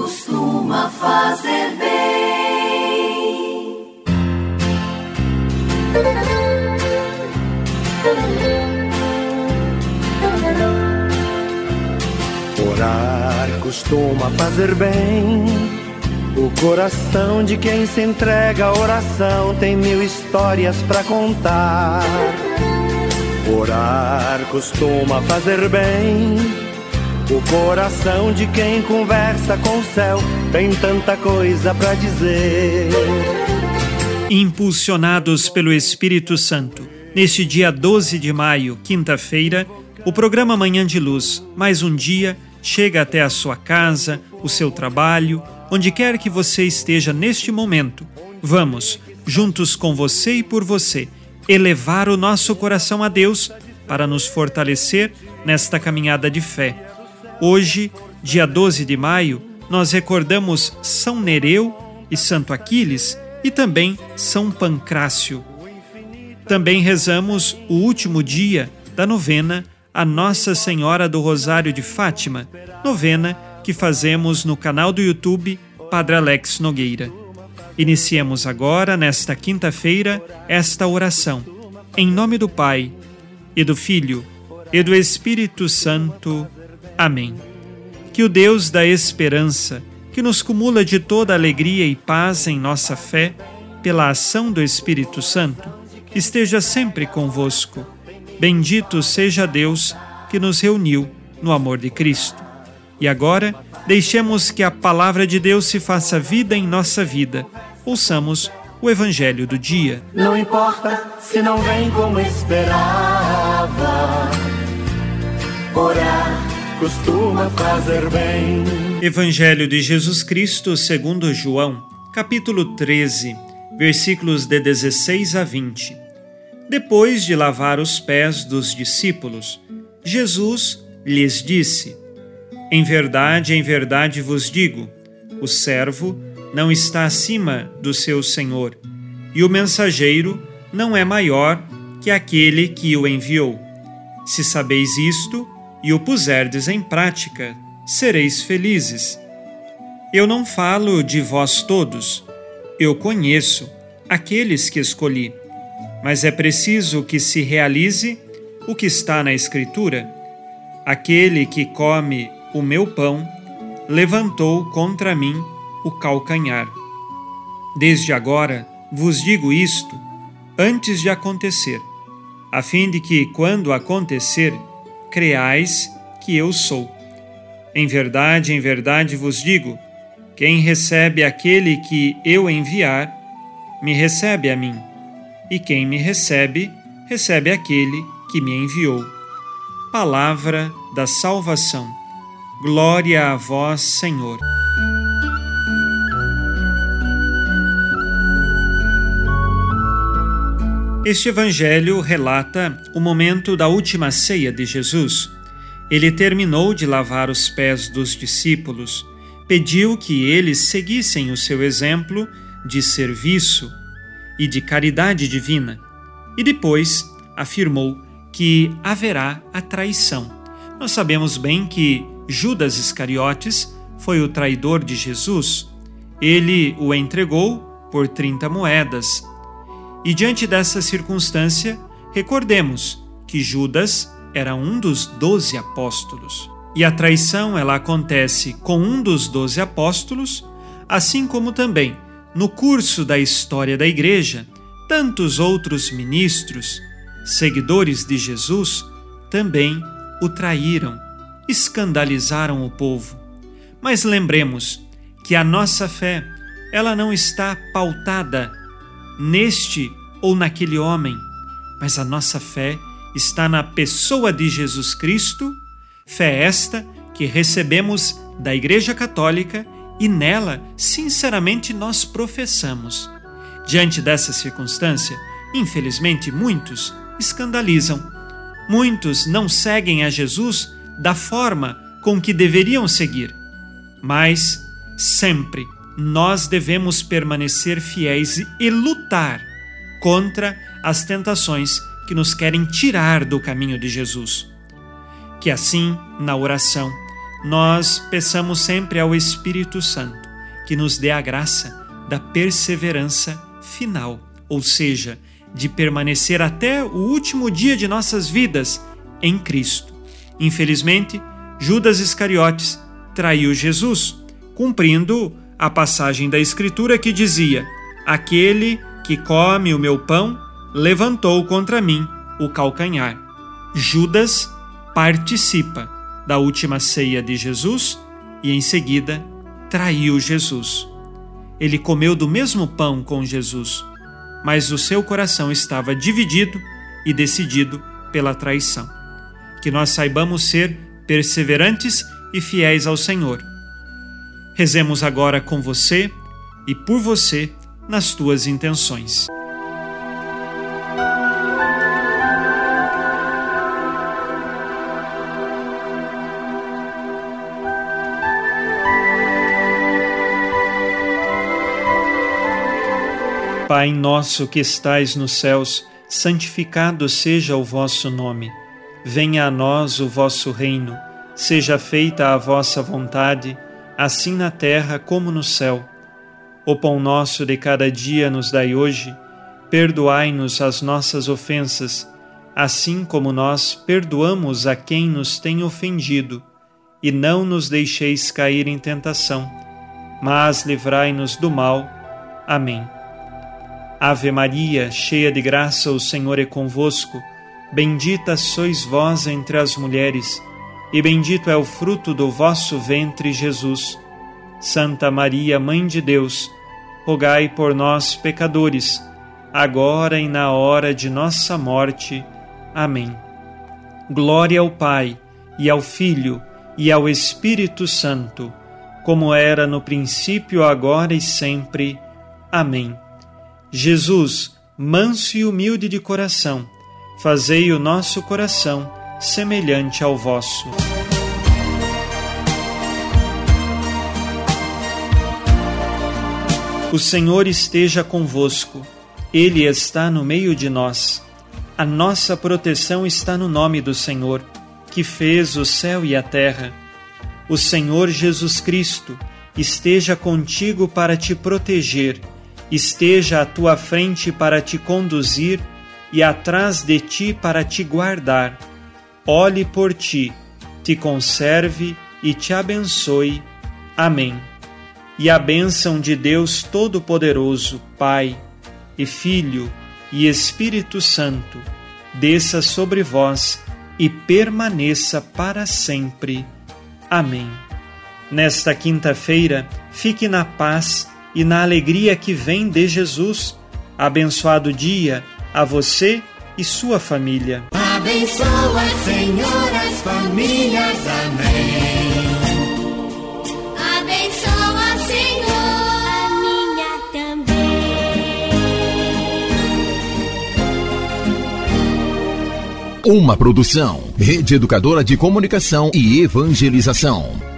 costuma fazer bem. Orar costuma fazer bem. O coração de quem se entrega à oração tem 1000 histórias pra contar. Orar costuma fazer bem. O coração de quem conversa com o céu tem tanta coisa pra dizer. Impulsionados pelo Espírito Santo, neste dia 12 de maio, quinta-feira, o programa Manhã de Luz, mais um dia, chega até a sua casa, o seu trabalho, onde quer que você esteja neste momento. Vamos, juntos com você e por você, elevar o nosso coração a Deus para nos fortalecer nesta caminhada de fé. Hoje, dia 12 de maio, nós recordamos São Nereu e Santo Aquiles e também São Pancrácio. Também rezamos o último dia da novena a Nossa Senhora do Rosário de Fátima, novena que fazemos no canal do YouTube Padre Alex Nogueira. Iniciemos agora, nesta quinta-feira, esta oração. Em nome do Pai, e do Filho, e do Espírito Santo. Amém. Que o Deus da esperança, que nos cumula de toda alegria e paz em nossa fé, pela ação do Espírito Santo, esteja sempre convosco. Bendito seja Deus que nos reuniu no amor de Cristo. E agora, deixemos que a palavra de Deus se faça vida em nossa vida. Ouçamos o Evangelho do dia. Não importa se não vem como esperava. Orar costuma fazer bem. Evangelho de Jesus Cristo segundo João, capítulo 13, versículos de 16 a 20. Depois de lavar os pés dos discípulos, Jesus lhes disse: em verdade vos digo, o servo não está acima do seu senhor, e o mensageiro não é maior que aquele que o enviou. Se sabeis isto e o puserdes em prática, sereis felizes. Eu não falo de vós todos, eu conheço aqueles que escolhi, mas é preciso que se realize o que está na Escritura. Aquele que come o meu pão levantou contra mim o calcanhar. Desde agora vos digo isto, antes de acontecer, a fim de que, quando acontecer, creais que eu sou. Em verdade vos digo, quem recebe aquele que eu enviar, me recebe a mim, e quem me recebe, recebe aquele que me enviou. Palavra da salvação. Glória a vós, Senhor. Este evangelho relata o momento da última ceia de Jesus. Ele terminou de lavar os pés dos discípulos, pediu que eles seguissem o seu exemplo de serviço e de caridade divina, e depois afirmou que haverá a traição. Nós sabemos bem que Judas Iscariotes foi o traidor de Jesus. Ele o entregou por 30 moedas. E diante dessa circunstância, recordemos que Judas era um dos 12 apóstolos. E a traição, ela acontece com um dos 12 apóstolos, assim como também, no curso da história da Igreja, tantos outros ministros, seguidores de Jesus, também o traíram, escandalizaram o povo. Mas lembremos que a nossa fé, ela não está pautada neste ou naquele homem, mas a nossa fé está na pessoa de Jesus Cristo, fé esta que recebemos da Igreja Católica e nela, sinceramente, nós professamos. Diante dessa circunstância, infelizmente, muitos escandalizam. Muitos não seguem a Jesus da forma com que deveriam seguir. Mas, sempre, nós devemos permanecer fiéis e lutar contra as tentações que nos querem tirar do caminho de Jesus. Que assim, na oração, nós peçamos sempre ao Espírito Santo que nos dê a graça da perseverança final, ou seja, de permanecer até o último dia de nossas vidas em Cristo. Infelizmente, Judas Iscariotes traiu Jesus, cumprindo a passagem da Escritura que dizia: aquele que come o meu pão levantou contra mim o calcanhar. Judas participa da última ceia de Jesus e em seguida traiu Jesus. Ele comeu do mesmo pão com Jesus, mas o seu coração estava dividido e decidido pela traição. Que nós saibamos ser perseverantes e fiéis ao Senhor. Rezemos agora com você e por você nas tuas intenções. Pai nosso que estais nos céus, santificado seja o vosso nome. Venha a nós o vosso reino. Seja feita a vossa vontade, assim na terra como no céu. O pão nosso de cada dia nos dai hoje. Perdoai-nos as nossas ofensas, assim como nós perdoamos a quem nos tem ofendido. E não nos deixeis cair em tentação, mas livrai-nos do mal. Amém. Ave Maria, cheia de graça, o Senhor é convosco. Bendita sois vós entre as mulheres, e bendito é o fruto do vosso ventre, Jesus. Santa Maria, Mãe de Deus, rogai por nós, pecadores, agora e na hora de nossa morte. Amém. Glória ao Pai, e ao Filho, e ao Espírito Santo, como era no princípio, agora e sempre. Amém. Jesus, manso e humilde de coração, fazei o nosso coração semelhante ao vosso. O Senhor esteja convosco, Ele está no meio de nós. A nossa proteção está no nome do Senhor, que fez o céu e a terra. O Senhor Jesus Cristo esteja contigo para te proteger, esteja à tua frente para te conduzir e atrás de ti para te guardar. Olhe por ti, te conserve e te abençoe. Amém. E a bênção de Deus Todo-Poderoso, Pai e Filho e Espírito Santo, desça sobre vós e permaneça para sempre. Amém. Nesta quinta-feira, fique na paz e na alegria que vem de Jesus. Abençoado dia a você e sua família. Abençoa, Senhor, as famílias. Amém. Abençoa, Senhor, a minha também. Uma produção, Rede Educadora de Comunicação e Evangelização.